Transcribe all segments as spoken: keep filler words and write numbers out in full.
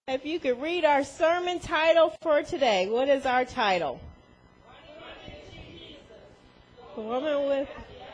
If you could read our sermon title for today. What is our title? The woman with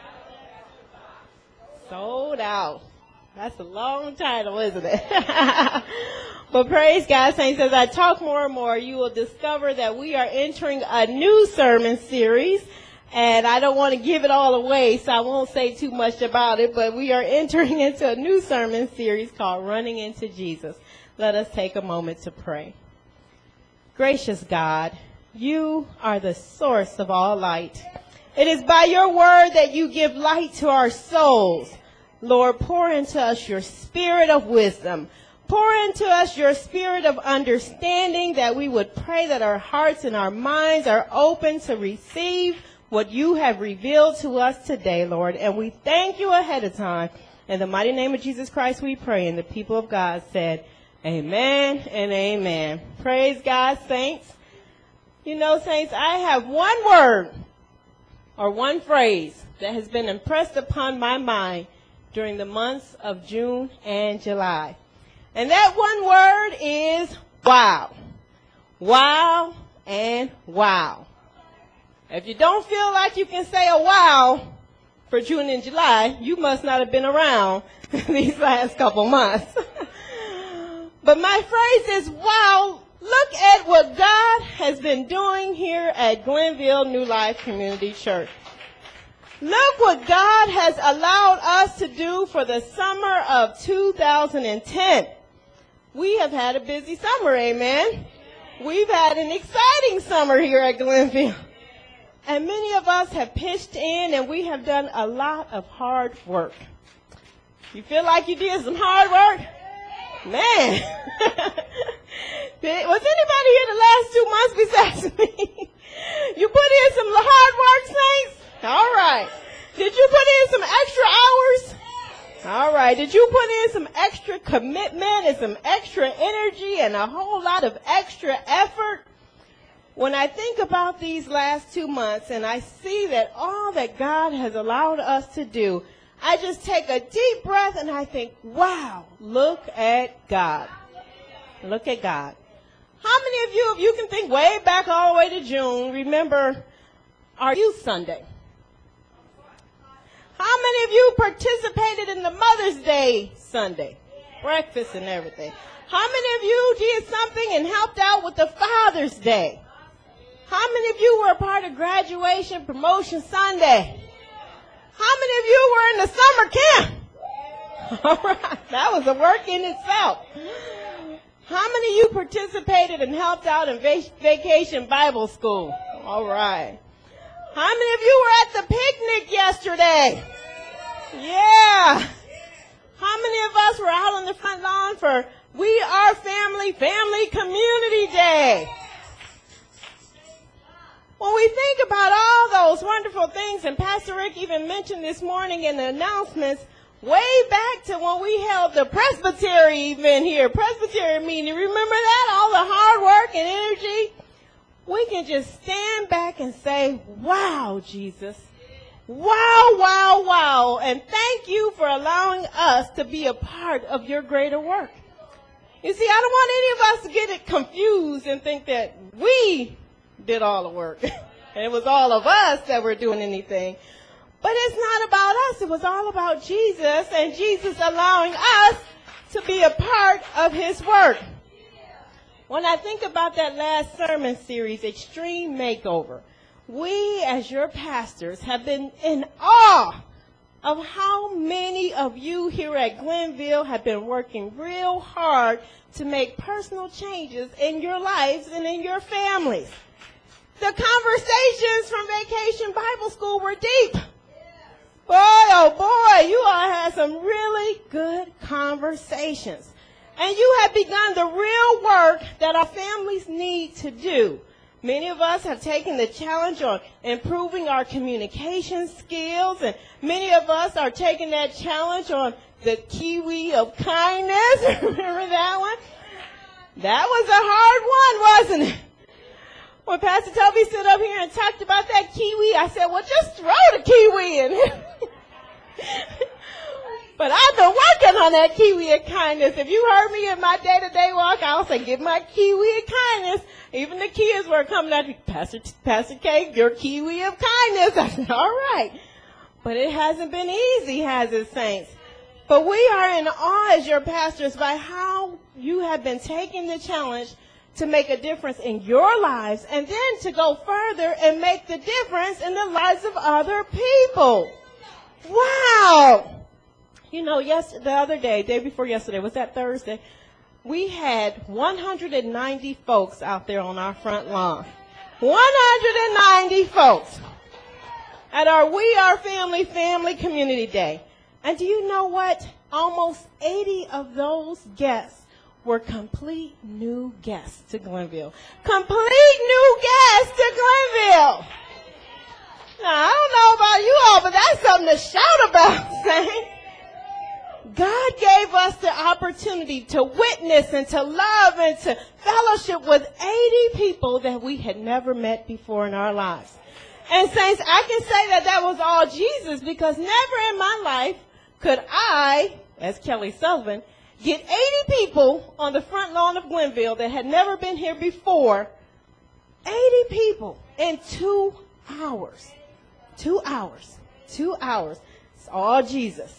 sold out. That's a long title, isn't it? But praise God, saints, as I talk more and more, you will discover that we are entering a new sermon series. And I don't want to give it all away, so I won't say too much about it. But we are entering into a new sermon series called Running into Jesus. Let us take a moment to pray. Gracious God, you are the source of all light. It is by your word that you give light to our souls. Lord, pour into us your spirit of wisdom. Pour into us your spirit of understanding, that we would pray that our hearts and our minds are open to receive what you have revealed to us today, Lord. And we thank you ahead of time. In the mighty name of Jesus Christ we pray. And the people of God said, amen and amen. Praise God, saints. You know, saints, I have one word or one phrase that has been impressed upon my mind during the months of June and July. And that one word is wow. Wow and wow. If you don't feel like you can say a wow for June and July, you must not have been around these last couple months. But my phrase is, wow, look at what God has been doing here at Glenville New Life Community Church. Look what God has allowed us to do for the summer of two thousand ten. We have had a busy summer, amen. We've had an exciting summer here at Glenville. And many of us have pitched in, and we have done a lot of hard work. You feel like you did some hard work? Man. Was anybody here the last two months besides me? You put in some hard work, saints? All right. Did you put in some extra hours? All right. Did you put in some extra commitment and some extra energy and a whole lot of extra effort? When I think about these last two months and I see that all that God has allowed us to do, I just take a deep breath and I think, wow, look at God. Look at God. How many of you, if you can think way back all the way to June, remember our Youth Sunday? How many of you participated in the Mother's Day Sunday? Breakfast and everything. How many of you did something and helped out with the Father's Day? How many of you were a part of Graduation Promotion Sunday? How many of you were in the summer camp? All right. That was a work in itself. How many of you participated and helped out in vac- Vacation Bible School? All right. How many of you were at the picnic yesterday? Yeah. How many of us were out on the front lawn for We Are Family, Family Community Day? When we think about all those wonderful things, and Pastor Rick even mentioned this morning in the announcements, way back to when we held the Presbytery event here, Presbytery meeting, remember that? All the hard work and energy. We can just stand back and say, wow, Jesus. Wow, wow, wow. And thank you for allowing us to be a part of your greater work. You see, I don't want any of us to get it confused and think that we did all the work. And it was all of us that were doing anything. But it's not about us. It was all about Jesus, and Jesus allowing us to be a part of his work. When I think about that last sermon series, Extreme Makeover, we as your pastors have been in awe of how many of you here at Glenville have been working real hard to make personal changes in your lives and in your families. The conversations from Vacation Bible School were deep. Boy, oh boy, you all had some really good conversations. And you have begun the real work that our families need to do. Many of us have taken the challenge on improving our communication skills, and many of us are taking that challenge on the kiwi of kindness. Remember that one? That was a hard one, wasn't it? When Pastor Toby stood up here and talked about that kiwi, I said, well, just throw the kiwi in. But I've been working on that kiwi of kindness. If you heard me in my day-to-day walk, I'll say, get my kiwi of kindness. Even the kids were coming out, Pastor, Pastor K, your kiwi of kindness. I said, all right. But it hasn't been easy, has it, saints? But we are in awe as your pastors by how you have been taking the challenge to make a difference in your lives and then to go further and make the difference in the lives of other people. Wow. You know, yes, the other day, day before yesterday, was that Thursday? We had one hundred ninety folks out there on our front lawn. one hundred ninety folks at our We Are Family Family Community Day. And do you know what? Almost eighty of those guests were complete new guests to Glenville. Complete new guests to Glenville. Now, I don't know about you all, but that's something to shout about, saints. God gave us the opportunity to witness and to love and to fellowship with eighty people that we had never met before in our lives. And saints, I can say that that was all Jesus, because never in my life could I, as Kelly Sullivan, get eighty people on the front lawn of Glenville that had never been here before. eighty people in two hours. Two hours. Two hours. It's all Jesus.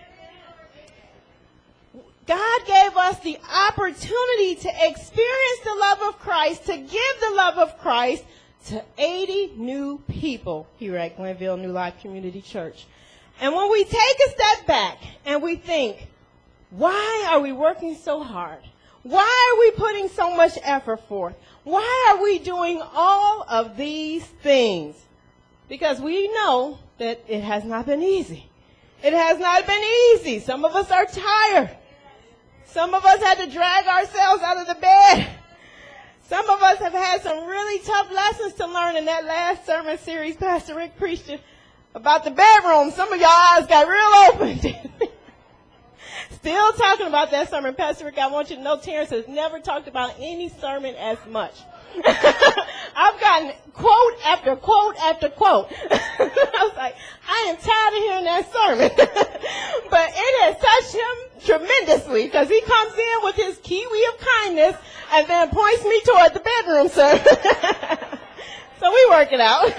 God gave us the opportunity to experience the love of Christ, to give the love of Christ to eighty new people here at Glenville New Life Community Church. And when we take a step back and we think, why are we working so hard? Why are we putting so much effort forth? Why are we doing all of these things? Because we know that it has not been easy. It has not been easy. Some of us are tired. Some of us had to drag ourselves out of the bed. Some of us have had some really tough lessons to learn in that last sermon series Pastor Rick preached about the bedroom. Some of y'all eyes got real open. Still talking about that sermon. Pastor Rick, I want you to know Terrence has never talked about any sermon as much. I've gotten quote after quote after quote. I was like, I am tired of hearing that sermon. But it has touched him tremendously, because he comes in with his kiwi of kindness and then points me toward the bedroom, sir. So we work it out.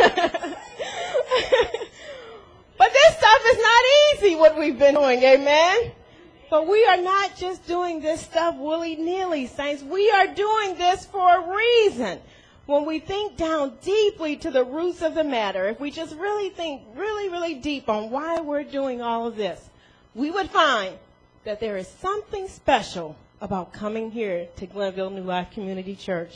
But this stuff is not easy, what we've been doing, amen? But we are not just doing this stuff willy-nilly, saints. We are doing this for a reason. When we think down deeply to the roots of the matter, if we just really think really, really deep on why we're doing all of this, we would find that there is something special about coming here to Glenville New Life Community Church.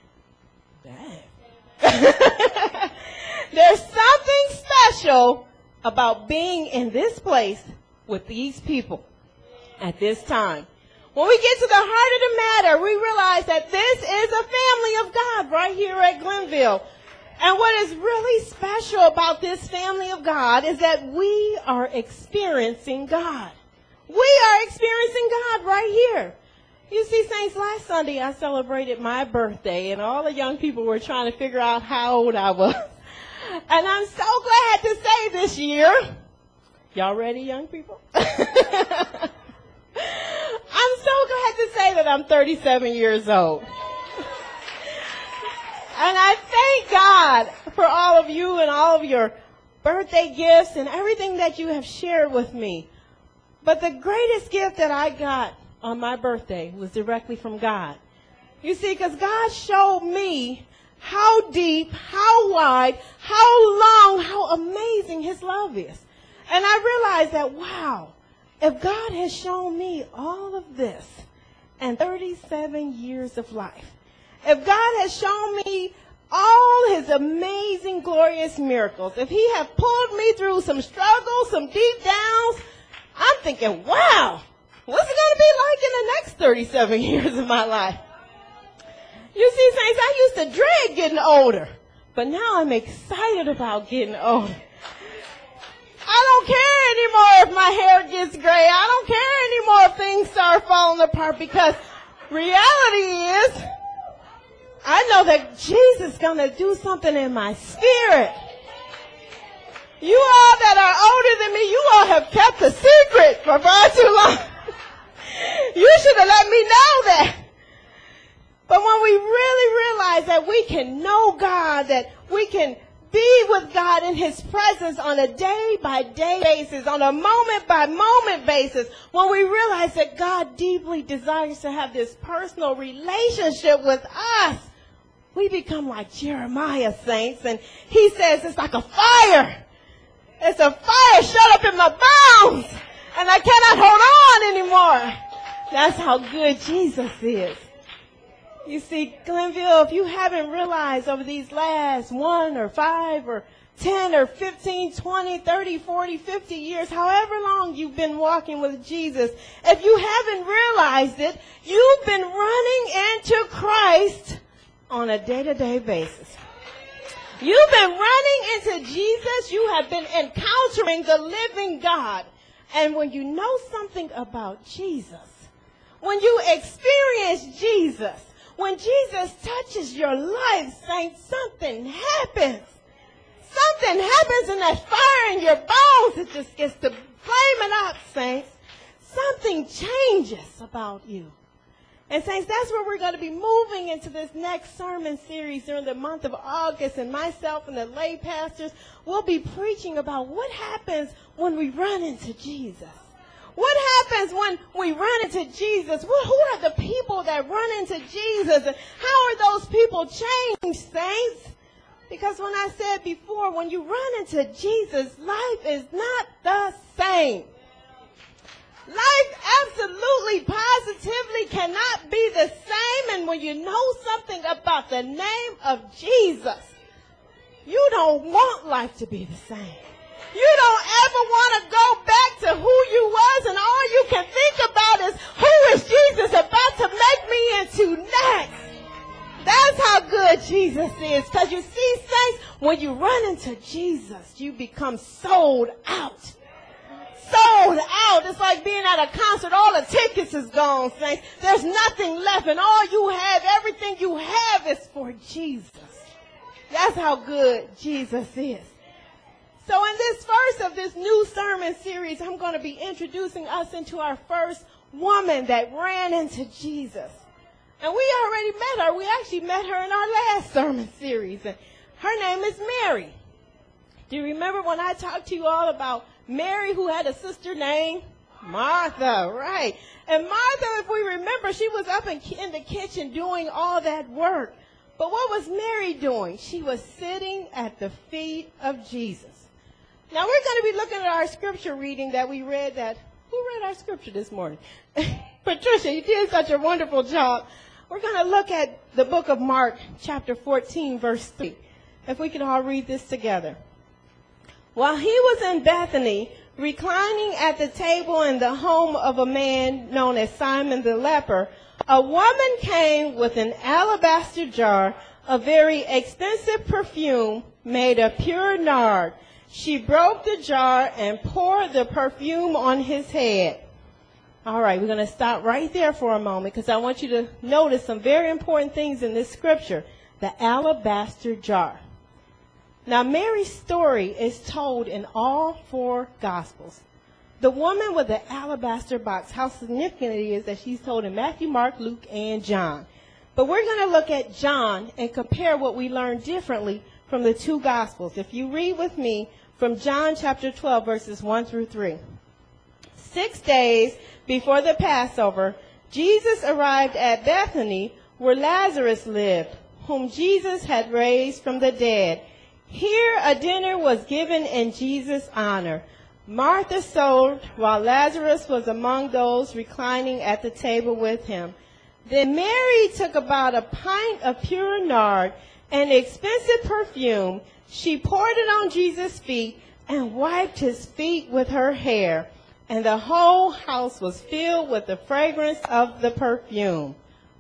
Dang. There's something special about being in this place with these people at this time. When we get to the heart of the matter, we realize that this is a family of God right here at Glenville. And what is really special about this family of God is that we are experiencing God. We are experiencing God right here. You see, saints, last Sunday I celebrated my birthday, and all the young people were trying to figure out how old I was. And I'm so glad to say this year, y'all ready, young people? I'm so glad to say that I'm thirty-seven years old. And I thank God for all of you and all of your birthday gifts and everything that you have shared with me. But the greatest gift that I got on my birthday was directly from God. You see, because God showed me how deep, how wide, how long, how amazing his love is. And I realized that, wow, if God has shown me all of this and thirty-seven years of life, if God has shown me all his amazing, glorious miracles, if he have pulled me through some struggles, some deep downs, I'm thinking, wow, what's it going to be like in the next thirty-seven years of my life? You see, saints, I used to dread getting older, but now I'm excited about getting older. I don't care anymore if my hair gets gray. I don't care anymore if things start falling apart, because reality is I know that Jesus is going to do something in my spirit. You all that are older than me, you all have kept a secret for far too long. You should have let me know that. But when we really realize that we can know God, that we can be with God in his presence on a day-by-day basis, on a moment-by-moment basis, when we realize that God deeply desires to have this personal relationship with us, we become like Jeremiah, saints, and he says it's like a fire. It's a fire shut up in my bones, and I cannot hold on anymore. That's how good Jesus is. You see, Glenville, if you haven't realized over these last one or five or ten or fifteen, twenty, thirty, forty, fifty years, however long you've been walking with Jesus, if you haven't realized it, you've been running into Christ on a day-to-day basis. You've been running into Jesus. You have been encountering the living God. And when you know something about Jesus, when you experience Jesus, when Jesus touches your life, saints, something happens. Something happens in that fire in your bones. It just gets to flaming up, saints. Something changes about you. And saints, that's where we're going to be moving into this next sermon series during the month of August. And myself and the lay pastors will be preaching about what happens when we run into Jesus. What happens when we run into Jesus? Who are the people that run into Jesus? And how are those people changed, saints? Because when I said before, when you run into Jesus, life is not the same. Life absolutely, positively cannot be the same. And when you know something about the name of Jesus, you don't want life to be the same. You don't ever want to go back to who you was, and all you can think about is, who is Jesus about to make me into next? That's how good Jesus is. Because you see, saints, when you run into Jesus, you become sold out. Sold out. It's like being at a concert. All the tickets is gone, saints. There's nothing left, and all you have, everything you have is for Jesus. That's how good Jesus is. So in this first of this new sermon series, I'm going to be introducing us into our first woman that ran into Jesus. And we already met her. We actually met her in our last sermon series. And her name is Mary. Do you remember when I talked to you all about Mary, who had a sister named Martha? Right. And Martha, if we remember, she was up in, in the kitchen doing all that work. But what was Mary doing? She was sitting at the feet of Jesus. Now, we're going to be looking at our scripture reading that we read that, who read our scripture this morning? Patricia, you did such a wonderful job. We're going to look at the book of Mark, chapter fourteen, verse three. If we could all read this together. While he was in Bethany, reclining at the table in the home of a man known as Simon the leper, a woman came with an alabaster jar of very expensive perfume made of pure nard. She broke the jar and poured the perfume on his head. All right, we're going to stop right there for a moment because I want you to notice some very important things in this scripture. The alabaster jar. Now, Mary's story is told in all four Gospels. The woman with the alabaster box, how significant it is that she's told in Matthew, Mark, Luke, and John. But we're going to look at John and compare what we learned differently from the two Gospels. If you read with me from John chapter twelve, verses one through three. Six days before the Passover, Jesus arrived at Bethany, where Lazarus lived, whom Jesus had raised from the dead. Here a dinner was given in Jesus' honor. Martha sewed, while Lazarus was among those reclining at the table with him. Then Mary took about a pint of pure nard, an expensive perfume. She poured it on Jesus' feet and wiped his feet with her hair. And the whole house was filled with the fragrance of the perfume.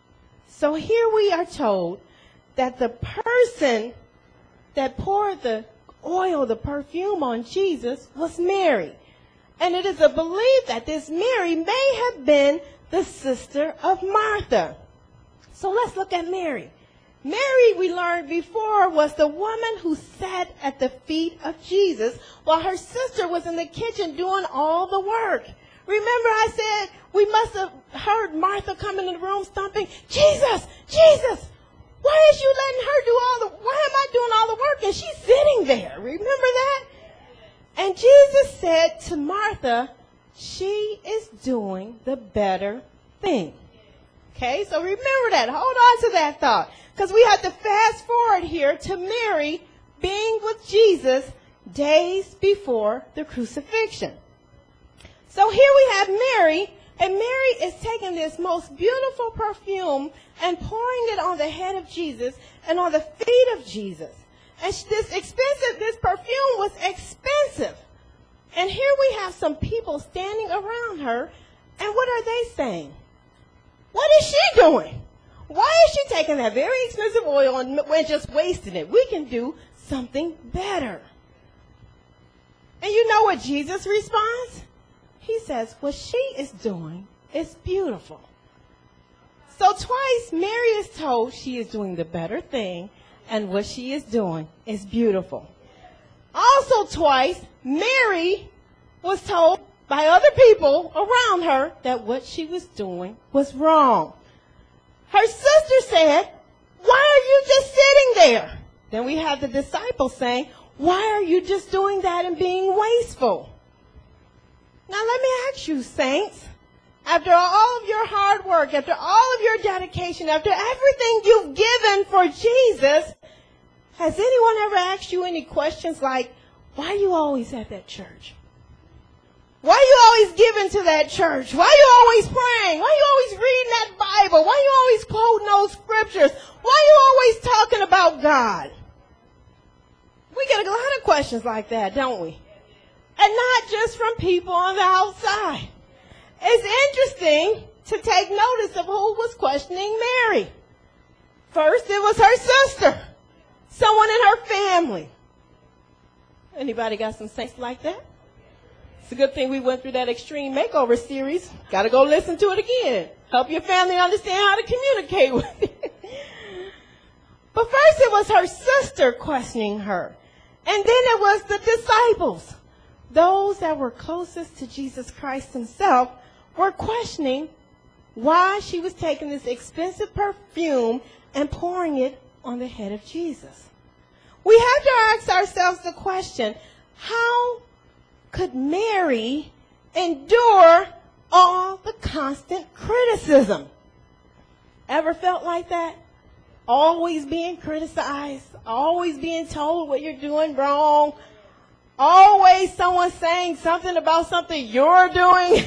So here we are told that the person that poured the oil, the perfume on Jesus was Mary. And it is a belief that this Mary may have been the sister of Martha. So let's look at Mary. Mary, we learned before, was the woman who sat at the feet of Jesus while her sister was in the kitchen doing all the work. Remember I said we must have heard Martha come in the room stomping, Jesus, Jesus, why is you letting her do all the, why am I doing all the work? And she's sitting there. Remember that? And Jesus said to Martha, she is doing the better thing. Okay, so remember that. Hold on to that thought. Because we have to fast forward here to Mary being with Jesus days before the crucifixion. So here we have Mary, and Mary is taking this most beautiful perfume and pouring it on the head of Jesus and on the feet of Jesus. And this expensive, this perfume was expensive. And here we have some people standing around her, and what are they saying? What is she doing? Why is she taking that very expensive oil and we're just wasting it? We can do something better. And you know what Jesus responds? He says, what she is doing is beautiful. So twice Mary is told she is doing the better thing, and what she is doing is beautiful. Also twice, Mary was told by other people around her that what she was doing was wrong. Her sister said, why are you just sitting there? Then we have the disciples saying, why are you just doing that and being wasteful? Now let me ask you, saints, after all of your hard work, after all of your dedication, after everything you've given for Jesus, has anyone ever asked you any questions like, why are you always at that church? Why are you always giving to that church? Why are you always praying? Why are you always reading that Bible? Why are you always quoting those scriptures? Why are you always talking about God? We get a lot of questions like that, don't we? And not just from people on the outside. It's interesting to take notice of who was questioning Mary. First, it was her sister, someone in her family. Anybody got some saints like that? It's a good thing we went through that extreme makeover series. Got to go listen to it again. Help your family understand how to communicate with it. But first it was her sister questioning her. And then it was the disciples. Those that were closest to Jesus Christ himself were questioning why she was taking this expensive perfume and pouring it on the head of Jesus. We have to ask ourselves the question, how could Mary endure all the constant criticism? Ever felt like that? Always being criticized, always being told what you're doing wrong, always someone saying something about something you're doing.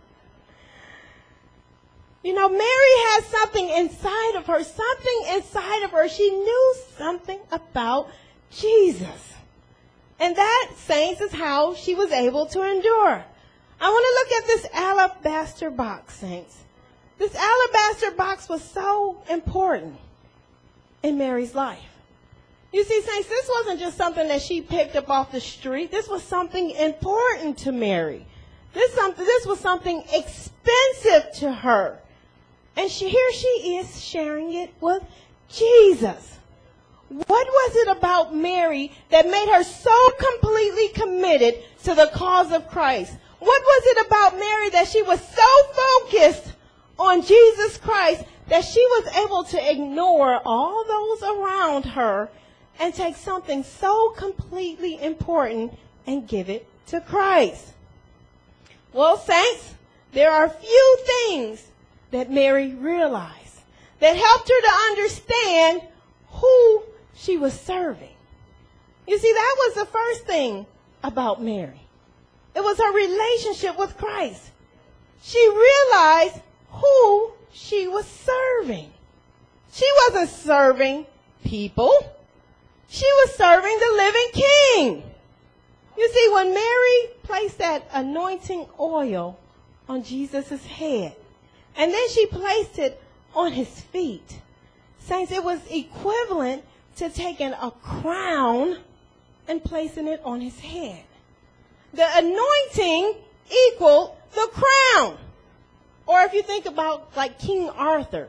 You know, Mary had something inside of her, something inside of her. She knew something about Jesus. And that, saints, is how she was able to endure. I want to look at this alabaster box, saints. This alabaster box was so important in Mary's life. You see, saints, this wasn't just something that she picked up off the street. This was something important to Mary. This, something, this was something expensive to her. And she, here she is sharing it with Jesus. What was it about Mary that made her so completely committed to the cause of Christ? What was it about Mary that she was so focused on Jesus Christ that she was able to ignore all those around her and take something so completely important and give it to Christ? Well, saints, there are few things that Mary realized that helped her to understand who she was serving. You see, that was the first thing about Mary. It was her relationship with Christ. She realized who she was serving. She wasn't serving people. She was serving the living King. You see, when Mary placed that anointing oil on Jesus' head, and then she placed it on his feet, saints, it was equivalent to taking a crown and placing it on his head. The anointing equaled the crown. Or if you think about like King Arthur,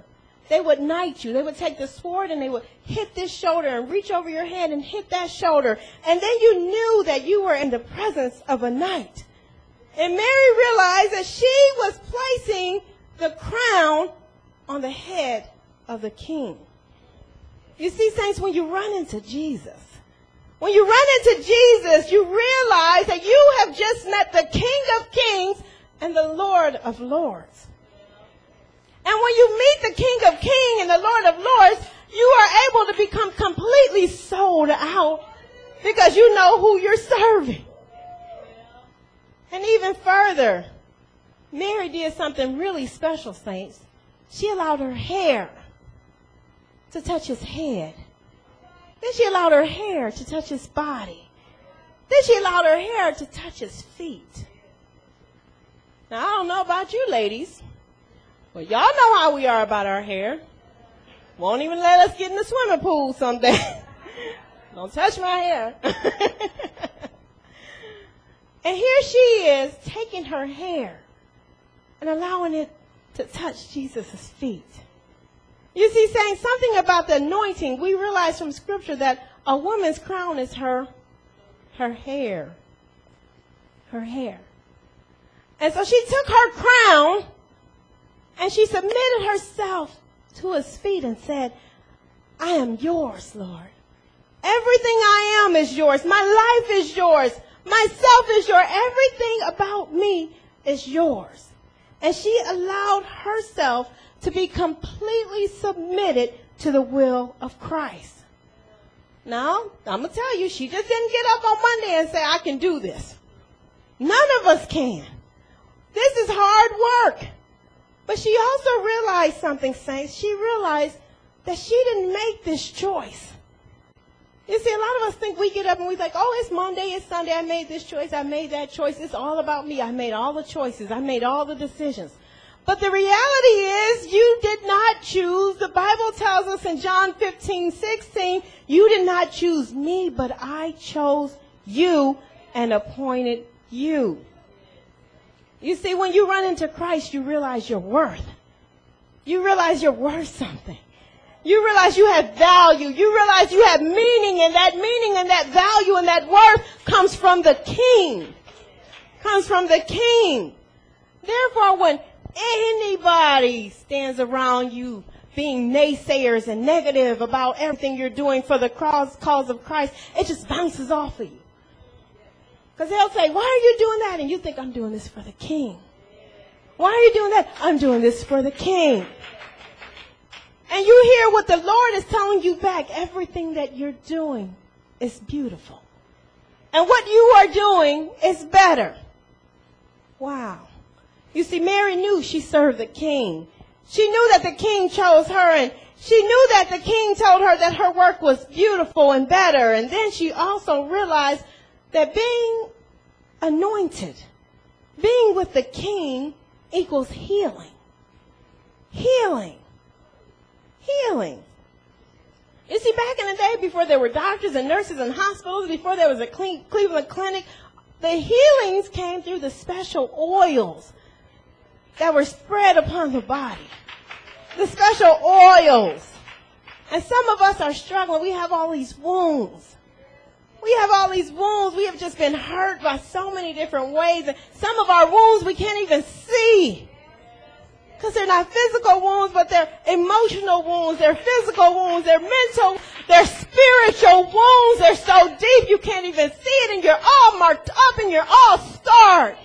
They would knight you. They would take the sword and they would hit this shoulder and reach over your head and hit that shoulder. And then you knew that you were in the presence of a knight. And Mary realized that she was placing the crown on the head of the king. You see, saints, when you run into Jesus, when you run into Jesus, you realize that you have just met the King of Kings and the Lord of Lords. And when you meet the King of Kings and the Lord of Lords, you are able to become completely sold out because you know who you're serving. And even further, Mary did something really special, saints. She allowed her hair to touch his head. Then she allowed her hair to touch his body. Then she allowed her hair to touch his feet. Now, I don't know about you ladies, but y'all know how we are about our hair. Won't even let us get in the swimming pool someday. Don't touch my hair. And here she is taking her hair and allowing it to touch Jesus' feet. You see, saying something about the anointing, we realize from Scripture that a woman's crown is her, her hair. Her hair. And so she took her crown and she submitted herself to his feet and said, I am yours, Lord. Everything I am is yours. My life is yours. Myself is yours. Everything about me is yours. And she allowed herself to be completely submitted to the will of Christ. Now, I'm going to tell you, she just didn't get up on Monday and say, I can do this. None of us can. This is hard work. But she also realized something, saints. She realized that she didn't make this choice. You see, a lot of us think we get up and we think, oh, it's Monday, it's Sunday, I made this choice, I made that choice. It's all about me. I made all the choices. I made all the decisions. But the reality is you did not choose. The Bible tells us in John fifteen, sixteen, you did not choose me, but I chose you and appointed you. You see, when you run into Christ, you realize your worth. You realize you're worth something. You realize you have value. You realize you have meaning, and that meaning and that value and that worth comes from the King. Comes from the King. Therefore, when anybody stands around you being naysayers and negative about everything you're doing for the cause, cause of Christ, it just bounces off of you. Because they'll say, why are you doing that? And you think, I'm doing this for the King. Why are you doing that? I'm doing this for the King. And you hear what the Lord is telling you back. Everything that you're doing is beautiful. And what you are doing is better. Wow. You see, Mary knew she served the King. She knew that the King chose her, and she knew that the King told her that her work was beautiful and better. And then she also realized that being anointed, being with the King, equals healing. Healing. Healing. You see, back in the day, before there were doctors and nurses and hospitals, before there was a Cleveland Clinic, the healings came through the special oils that were spread upon the body. The special oils. And some of us are struggling. We have all these wounds. We have all these wounds. We have just been hurt by so many different ways. And some of our wounds we can't even see. Because they're not physical wounds, but they're emotional wounds. They're physical wounds. They're mental. They're spiritual wounds. They're so deep you can't even see it. And you're all marked up and you're all scarred.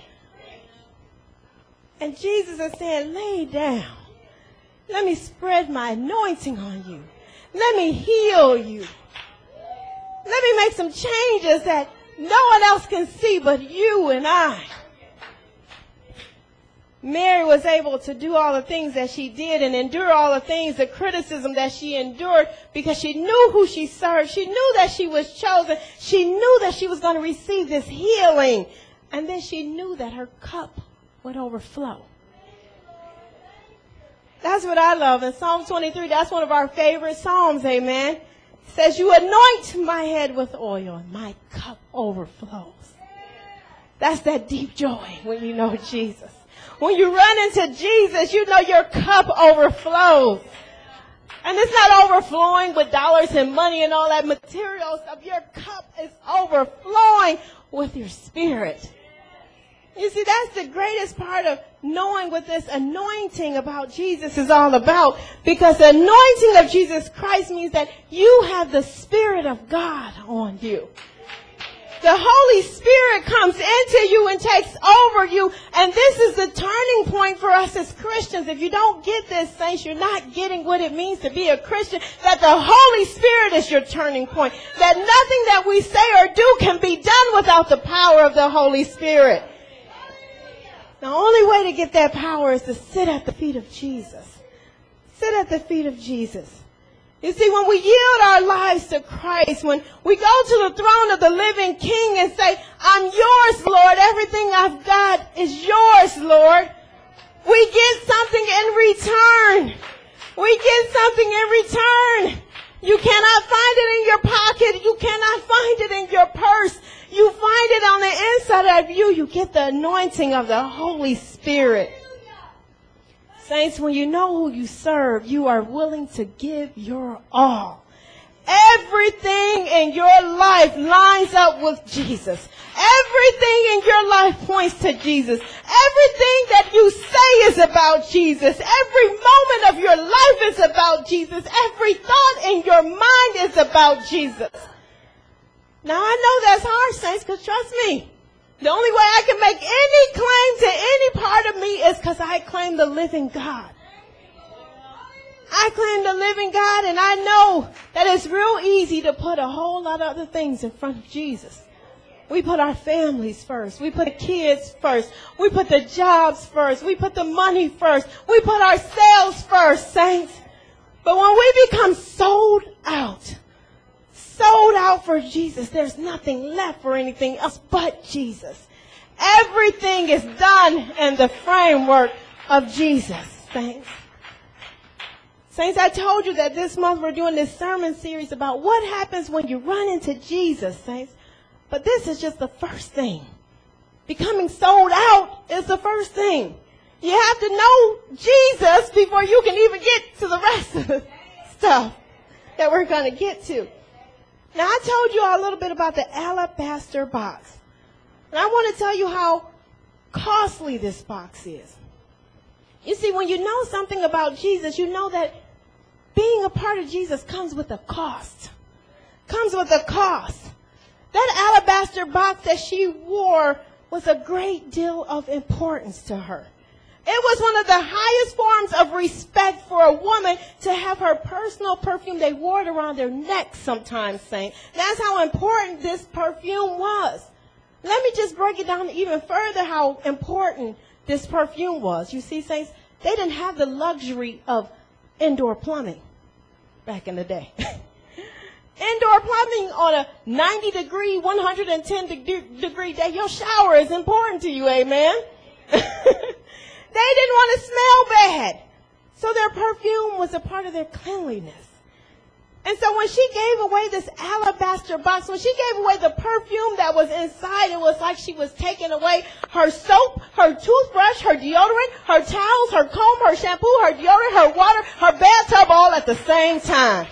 And Jesus is saying, lay down. Let me spread my anointing on you. Let me heal you. Let me make some changes that no one else can see but you and I. Mary was able to do all the things that she did and endure all the things, the criticism that she endured, because she knew who she served. She knew that she was chosen. She knew that she was going to receive this healing. And then she knew that her cup would overflow. That's what I love. In Psalm twenty-three, that's one of our favorite psalms, amen. It says, you anoint my head with oil and my cup overflows. That's that deep joy when you know Jesus. When you run into Jesus, you know your cup overflows. And it's not overflowing with dollars and money and all that material stuff. Your cup is overflowing with your spirit. You see, that's the greatest part of knowing what this anointing about Jesus is all about. Because the anointing of Jesus Christ means that you have the Spirit of God on you. The Holy Spirit comes into you and takes over you. And this is the turning point for us as Christians. If you don't get this, saints, you're not getting what it means to be a Christian. That the Holy Spirit is your turning point. That nothing that we say or do can be done without the power of the Holy Spirit. The only way to get that power is to sit at the feet of Jesus. Sit at the feet of Jesus. You see, when we yield our lives to Christ, when we go to the throne of the living King and say, I'm yours, Lord, everything I've got is yours, Lord, we get something in return. We get something in return. You cannot find it in your pocket. You cannot find it in your purse. You find it on the inside of you. You get the anointing of the Holy Spirit. Saints, when you know who you serve, you are willing to give your all. Everything in your life lines up with Jesus. Everything in your life points to Jesus. Everything that you say is about Jesus. Every moment of your life is about Jesus. Every thought in your mind is about Jesus. Now, I know that's hard, saints, because trust me, the only way I can make any claim to any part of me is because I claim the living God. I claim the living God, and I know that it's real easy to put a whole lot of other things in front of Jesus. We put our families first. We put the kids first. We put the jobs first. We put the money first. We put ourselves first, saints. But when we become sold out, sold out for Jesus, there's nothing left for anything else but Jesus. Everything is done in the framework of Jesus, saints. Saints, I told you that this month we're doing this sermon series about what happens when you run into Jesus, saints. But this is just the first thing. Becoming sold out is the first thing. You have to know Jesus before you can even get to the rest of the stuff that we're going to get to. Now, I told you a little bit about the alabaster box. And I want to tell you how costly this box is. You see, when you know something about Jesus, you know that being a part of Jesus comes with a cost. Comes with a cost. That alabaster box that she wore was a great deal of importance to her. It was one of the highest forms of respect for a woman to have her personal perfume. They wore it around their neck sometimes, saints. That's how important this perfume was. Let me just break it down even further how important this perfume was. You see, saints, they didn't have the luxury of indoor plumbing back in the day. Indoor plumbing on a ninety degree, one hundred ten degree day, your shower is important to you, amen? They didn't want to smell bad. So their perfume was a part of their cleanliness. And so when she gave away this alabaster box, when she gave away the perfume that was inside, it was like she was taking away her soap, her toothbrush, her deodorant, her towels, her comb, her shampoo, her deodorant, her water, her bathtub all at the same time.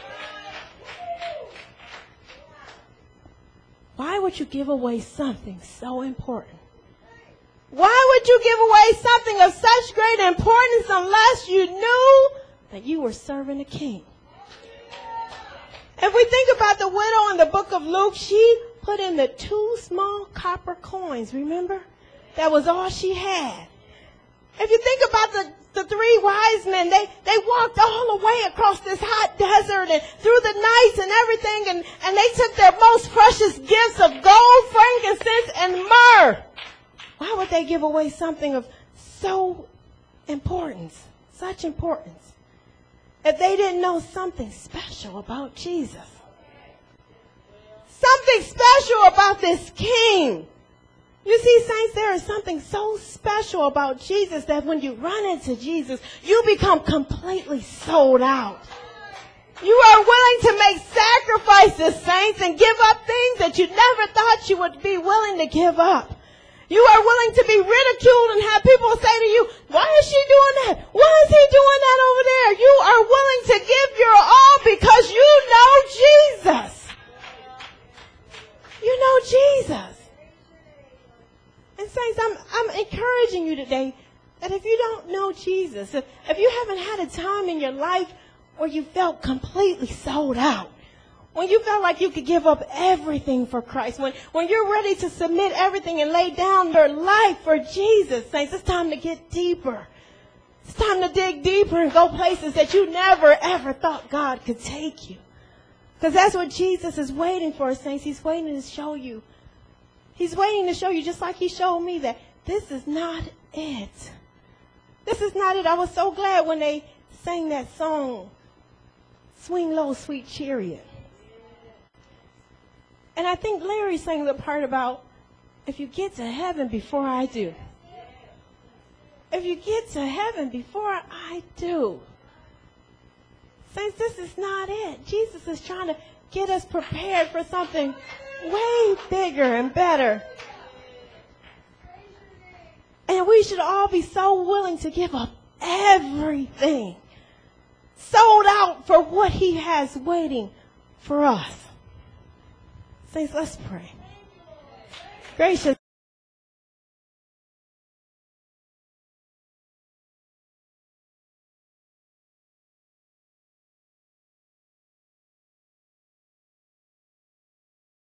Why would you give away something so important? Why would you give away something of such great importance unless you knew that you were serving a king? If we think about the widow in the book of Luke, she put in the two small copper coins, remember? That was all she had. If you think about the, the three wise men, they, they walked all the way across this hot desert and through the nights and everything, and, and they took their most precious gifts of gold, frankincense, and myrrh. Why would they give away something of so importance, such importance, if they didn't know something special about Jesus? Something special about this king. You see, saints, there is something so special about Jesus that when you run into Jesus, you become completely sold out. You are willing to make sacrifices, saints, and give up things that you never thought you would be willing to give up. You are willing to be ridiculed and have people say to you, why is she doing that? Why is he doing that over there? You are willing to give your all because you know Jesus. You know Jesus. And saints, I'm, I'm encouraging you today that if you don't know Jesus, if, if you haven't had a time in your life where you felt completely sold out, when you felt like you could give up everything for Christ, when, when you're ready to submit everything and lay down your life for Jesus, saints, it's time to get deeper. It's time to dig deeper and go places that you never, ever thought God could take you. Because that's what Jesus is waiting for, saints. He's waiting to show you. He's waiting to show you, just like he showed me, that this is not it. This is not it. I was so glad when they sang that song, Swing Low, Sweet Chariot. And I think Larry sang the part about, if you get to heaven before I do. If you get to heaven before I do. Saints, this is not it. Jesus is trying to get us prepared for something way bigger and better. And we should all be so willing to give up everything. Sold out for what he has waiting for us. Saints, let's pray. Gracious